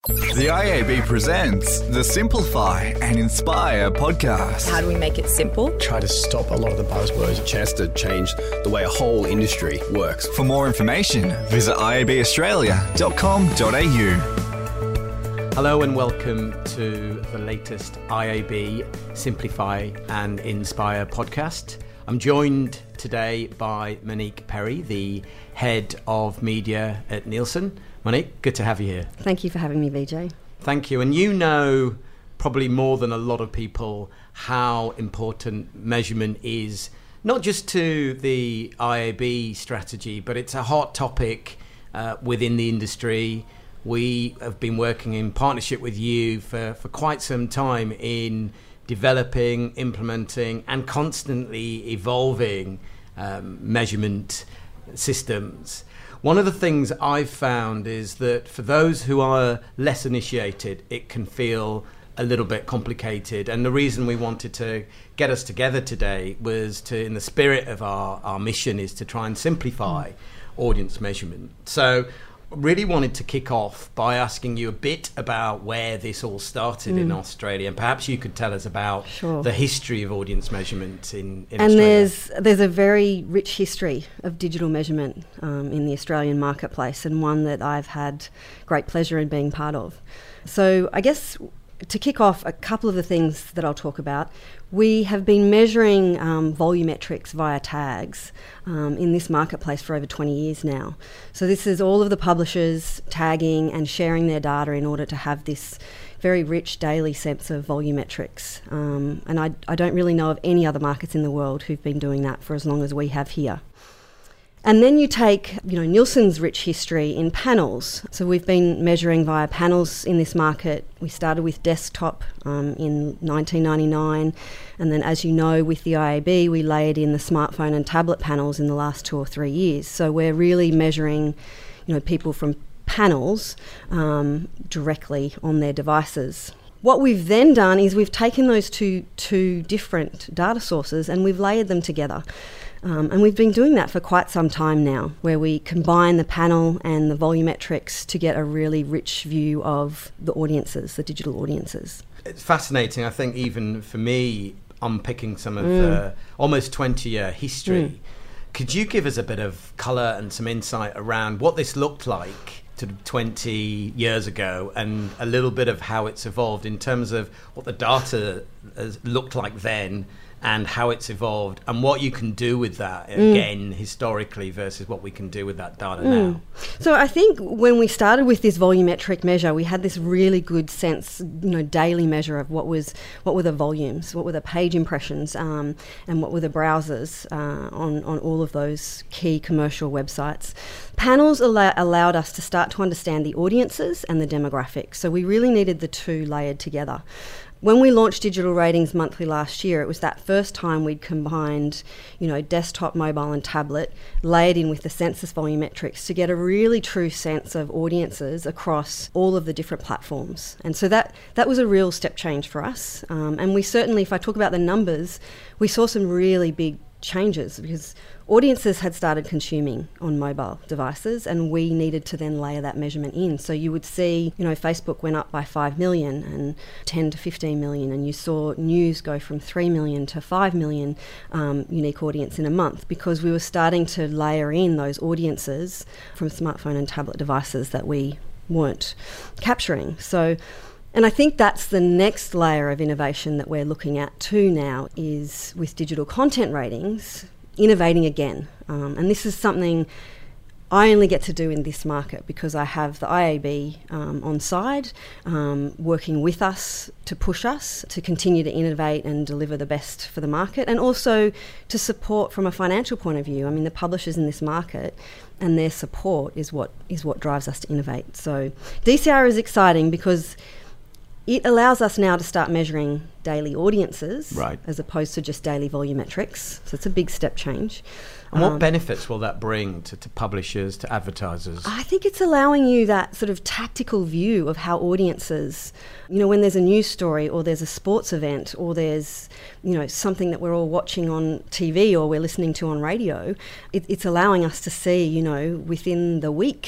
The IAB presents the Simplify and Inspire podcast. How do we make it simple? Try to stop a lot of the buzzwords. A chance to change the way a whole industry works. For more information, visit iabaustralia.com.au. Hello and welcome to the latest IAB Simplify and Inspire podcast. I'm joined today by Monique Perry, the head of media at Nielsen. Monique, good to have you here. Thank you for having me, VJ. Thank you. And you know probably more than a lot of people how important measurement is, not just to the IAB strategy, but it's a hot topic within the industry. We have been working in partnership with you for quite some time in developing, implementing, and constantly evolving measurement systems. One of the things I've found is that for those who are less initiated, it can feel a little bit complicated. And the reason we wanted to get us together today was to, in the spirit of our mission, is to try and simplify audience measurement. So really wanted to kick off by asking you a bit about where this all started in Australia, and perhaps you could tell us about the history of audience measurement in Australia. And there's a very rich history of digital measurement in the Australian marketplace, and one that I've had great pleasure in being part of. So I guess to kick off, a couple of the things that I'll talk about. We have been measuring volumetrics via tags in this marketplace for over 20 years now. So this is all of the publishers tagging and sharing their data in order to have this very rich daily sense of volumetrics. And I don't really know of any other markets in the world who've been doing that for as long as we have here. And then you take, Nielsen's rich history in panels. So we've been measuring via panels in this market. We started with desktop in 1999. And then, as you know, with the IAB, we layered in the smartphone and tablet panels in the last 2 or 3 years. So we're really measuring, people from panels directly on their devices. What we've then done is we've taken those two different data sources and we've layered them together. And we've been doing that for quite some time now, where we combine the panel and the volumetrics to get a really rich view of the audiences, the digital audiences. It's fascinating. I think even for me, unpicking some of the almost 20-year history, could you give us a bit of colour and some insight around what this looked like 20 years ago, and a little bit of how it's evolved in terms of what the data looked like then and how it's evolved and what you can do with that, again, historically versus what we can do with that data now? So I think when we started with this volumetric measure, we had this really good sense, daily measure of what were the volumes, what were the page impressions, and what were the browsers on all of those key commercial websites. Panels allowed us to start to understand the audiences and the demographics. So we really needed the two layered together. When we launched Digital Ratings Monthly last year, it was that first time we'd combined, desktop, mobile and tablet, layered in with the census volumetrics to get a really true sense of audiences across all of the different platforms. And so that was a real step change for us. And we certainly, if I talk about the numbers, we saw some really big changes because audiences had started consuming on mobile devices and we needed to then layer that measurement in. So you would see, Facebook went up by 5 million and 10 to 15 million, and you saw news go from 3 million to 5 million unique audience in a month, because we were starting to layer in those audiences from smartphone and tablet devices that we weren't capturing. And I think that's the next layer of innovation that we're looking at too now, is with digital content ratings, innovating again. And this is something I only get to do in this market because I have the IAB on side, working with us to push us to continue to innovate and deliver the best for the market, and also to support from a financial point of view. I mean, the publishers in this market and their support is what drives us to innovate. So DCR is exciting because it allows us now to start measuring daily audiences, right, as opposed to just daily volumetrics. So it's a big step change. And what benefits will that bring to publishers, to advertisers? I think it's allowing you that sort of tactical view of how audiences, when there's a news story or there's a sports event or there's, something that we're all watching on TV or we're listening to on radio, it's allowing us to see, within the week,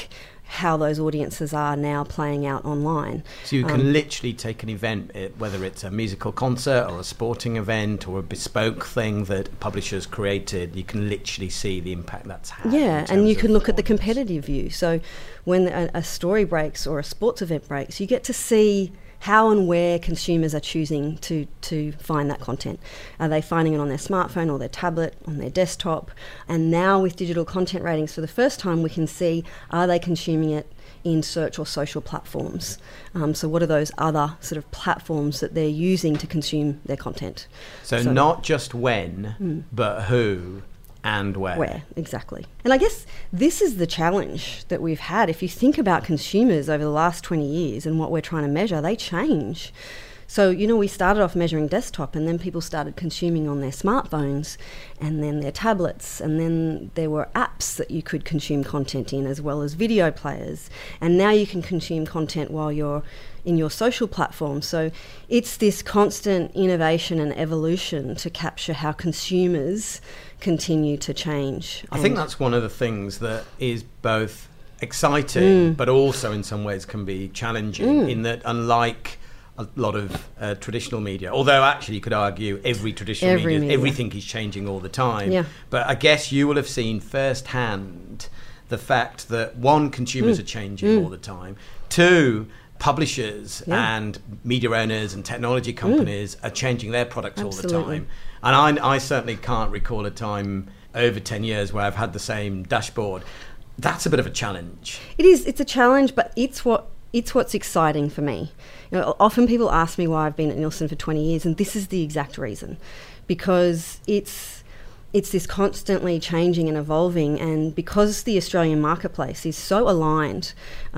how those audiences are now playing out online. So you can literally take an event, whether it's a musical concert or a sporting event or a bespoke thing that publishers created, you can literally see the impact that's had. Yeah, and you can look at the competitive view. So when a story breaks or a sports event breaks, you get to see how and where consumers are choosing to find that content. Are they finding it on their smartphone or their tablet, on their desktop? And now with digital content ratings, for the first time, we can see, are they consuming it in search or social platforms? So what are those other sort of platforms that they're using to consume their content? So not just when, but who and where. Where, exactly. And I guess this is the challenge that we've had. If you think about consumers over the last 20 years and what we're trying to measure, they change. So, we started off measuring desktop, and then people started consuming on their smartphones and then their tablets, and then there were apps that you could consume content in, as well as video players. And now you can consume content while you're in your social platforms. So it's this constant innovation and evolution to capture how consumers continue to change. I think that's one of the things that is both exciting but also in some ways can be challenging, in that unlike a lot of traditional media, although actually you could argue every media, everything is changing all the time. Yeah. But I guess you will have seen firsthand the fact that one, consumers are changing all the time. Two, publishers and media owners and technology companies are changing their products all the time. And I certainly can't recall a time over 10 years where I've had the same dashboard. That's a bit of a challenge. It is. It's a challenge, but it's what's exciting for me. Often people ask me why I've been at Nielsen for 20 years, and this is the exact reason. Because it's this constantly changing and evolving, and because the Australian marketplace is so aligned,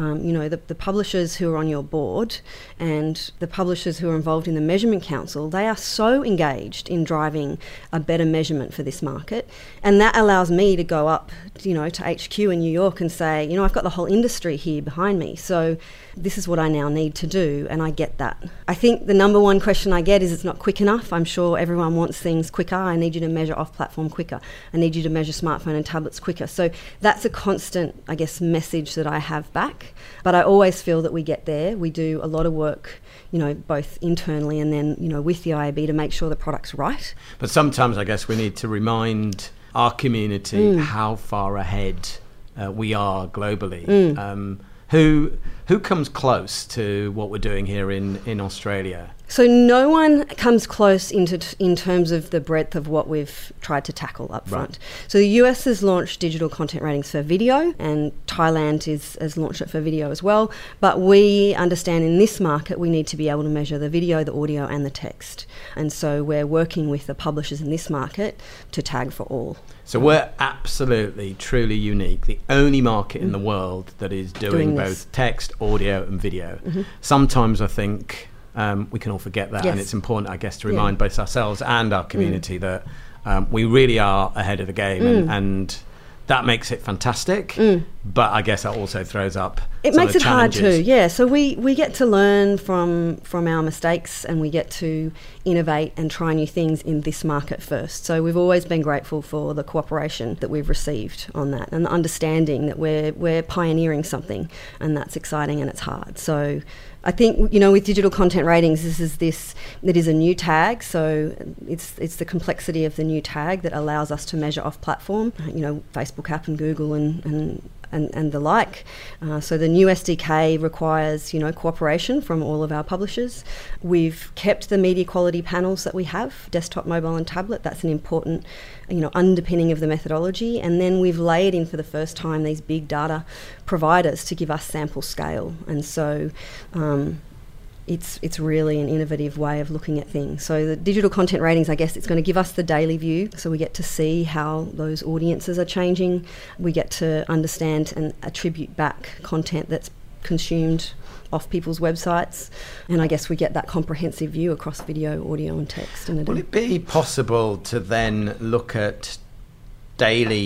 the publishers who are on your board and the publishers who are involved in the Measurement Council, they are so engaged in driving a better measurement for this market, and that allows me to go up, to HQ in New York and say, I've got the whole industry here behind me, so this is what I now need to do, and I get that. I think the number one question I get is it's not quick enough. I'm sure everyone wants things quicker. I need you to measure off-platform quicker. I need you to measure smartphone and tablets quicker. So that's a constant, I guess, message that I have back. But I always feel that we get there. We do a lot of work, both internally and then, with the IAB to make sure the product's right. But sometimes I guess we need to remind our community how far ahead we are globally. Who comes close to what we're doing here in Australia? So no one comes close in terms of the breadth of what we've tried to tackle up front. Right. So the US has launched digital content ratings for video, and Thailand has launched it for video as well. But we understand in this market we need to be able to measure the video, the audio and the text. And so we're working with the publishers in this market to tag for all. So we're absolutely, truly unique. The only market in the world that is doing both text, audio and video. Sometimes I think we can all forget that, and it's important, I guess, to remind both ourselves and our community that we really are ahead of the game, and that makes it fantastic. But I guess that also throws up it some makes of the it hard challenges. too. Yeah, so we get to learn from our mistakes, and we get to innovate and try new things in this market first. So we've always been grateful for the cooperation that we've received on that, and the understanding that we're pioneering something, and that's exciting and it's hard. So I think, with digital content ratings, it is a new tag, so it's the complexity of the new tag that allows us to measure off-platform, Facebook app and Google and the like. So the new SDK requires, cooperation from all of our publishers. We've kept the media quality panels that we have, desktop, mobile and tablet. That's an important, underpinning of the methodology. And then we've layered in for the first time these big data providers to give us sample scale. And so it's really an innovative way of looking at things. So the digital content ratings, I guess, it's going to give us the daily view, so we get to see how those audiences are changing. We get to understand and attribute back content that's consumed off people's websites, and I guess we get that comprehensive view across video, audio and text. Will it be possible to then look at daily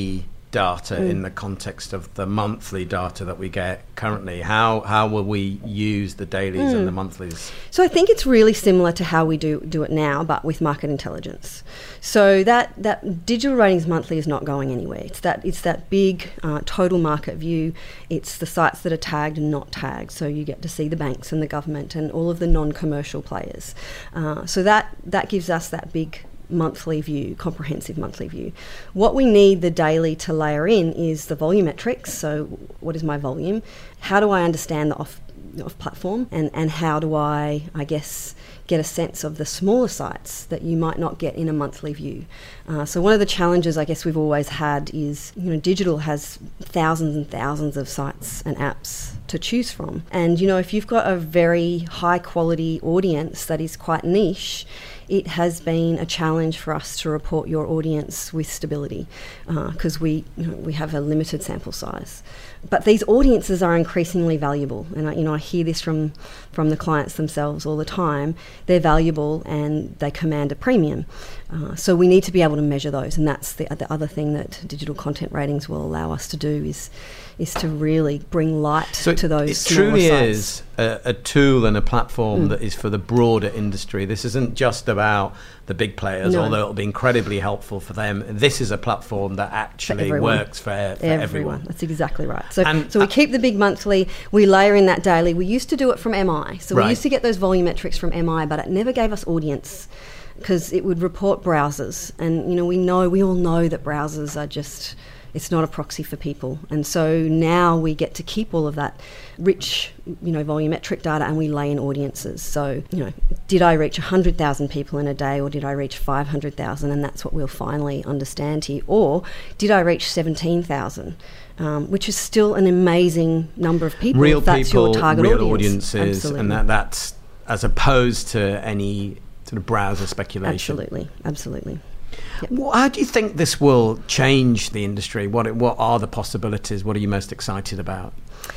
data in the context of the monthly data that we get currently? How will we use the dailies and the monthlies? So I think it's really similar to how we do it now, but with market intelligence. So that Digital Ratings Monthly is not going anywhere. It's that big total market view. It's the sites that are tagged and not tagged. So you get to see the banks and the government and all of the non-commercial players. So that gives us that big monthly view, comprehensive monthly view. What we need the daily to layer in is the volumetrics. So what is my volume? How do I understand the off platform? And how do I guess, get a sense of the smaller sites that you might not get in a monthly view? So one of the challenges I guess we've always had is, digital has thousands and thousands of sites and apps to choose from. And, if you've got a very high quality audience that is quite niche, it has been a challenge for us to report your audience with stability because we have a limited sample size. But these audiences are increasingly valuable, and I hear this from the clients themselves all the time. They're valuable and they command a premium. So we need to be able to measure those, and that's the other thing that digital content ratings will allow us to do is to really bring light to those smaller sites. It truly is a tool and a platform that is for the broader industry. This isn't just about the big players, although it'll be incredibly helpful for them. This is a platform that actually works for everyone. That's exactly right. So we keep the big monthly, we layer in that daily. We used to do it from MI. So we used to get those volumetrics from MI, but it never gave us audience because it would report browsers. And, we all know that browsers are just... It's not a proxy for people. And so now we get to keep all of that rich, volumetric data, and we lay in audiences. So, did I reach 100,000 people in a day, or did I reach 500,000? And that's what we'll finally understand here. Or did I reach 17,000? Which is still an amazing number of people. Real if that's people, your target real audience. audiences, and that's as opposed to any sort of browser speculation. Absolutely. Yep. Well, how do you think this will change the industry? What are the possibilities? What are you most excited about?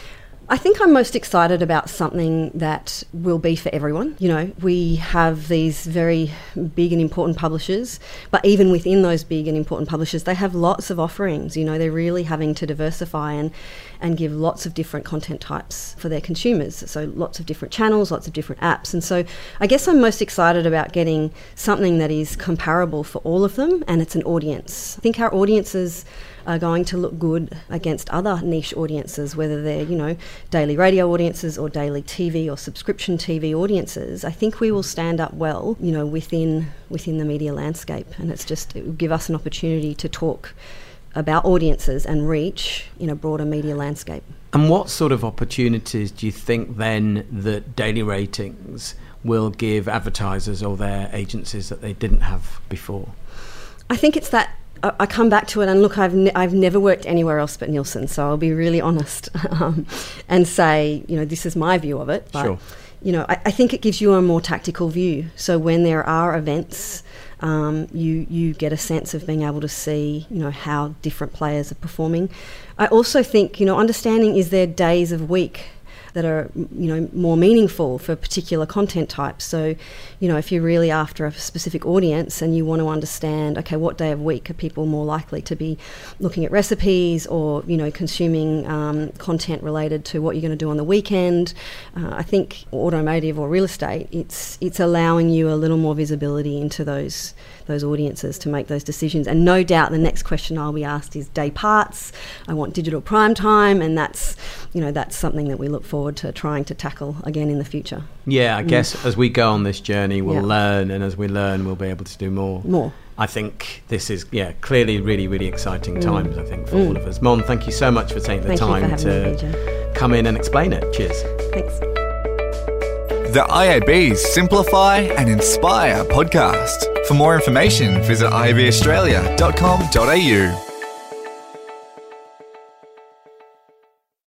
I think I'm most excited about something that will be for everyone. We have these very big and important publishers, but even within those big and important publishers, they have lots of offerings. They're really having to diversify and give lots of different content types for their consumers. So lots of different channels, lots of different apps. And so I guess I'm most excited about getting something that is comparable for all of them, and it's an audience. I think our audiences are going to look good against other niche audiences, whether they're, daily radio audiences or daily TV or subscription TV audiences. I think we will stand up well, within the media landscape. And it will give us an opportunity to talk about audiences and reach in a broader media landscape. And what sort of opportunities do you think then that daily ratings will give advertisers or their agencies that they didn't have before? I think it's that I come back to it, and look, I've never worked anywhere else but Nielsen, so I'll be really honest and say, this is my view of it. But, sure. I think it gives you a more tactical view. So when there are events, you get a sense of being able to see, how different players are performing. I also think, understanding, is there days of week that are, more meaningful for particular content types. So, if you're really after a specific audience and you want to understand, okay, what day of week are people more likely to be looking at recipes or, consuming content related to what you're going to do on the weekend. I think automotive or real estate, it's allowing you a little more visibility into those audiences to make those decisions. And no doubt the next question I'll be asked is day parts. I want digital prime time, and that's something that we look forward to trying to tackle again in the future. Yeah, I guess as we go on this journey, we'll learn, and as we learn, we'll be able to do more. I think this is, clearly really, really exciting times, I think, for all of us. Mon, thank you so much for taking the time to come in and explain it. Cheers. Thanks. The IAB's Simplify and Inspire podcast. For more information, visit iabaustralia.com.au.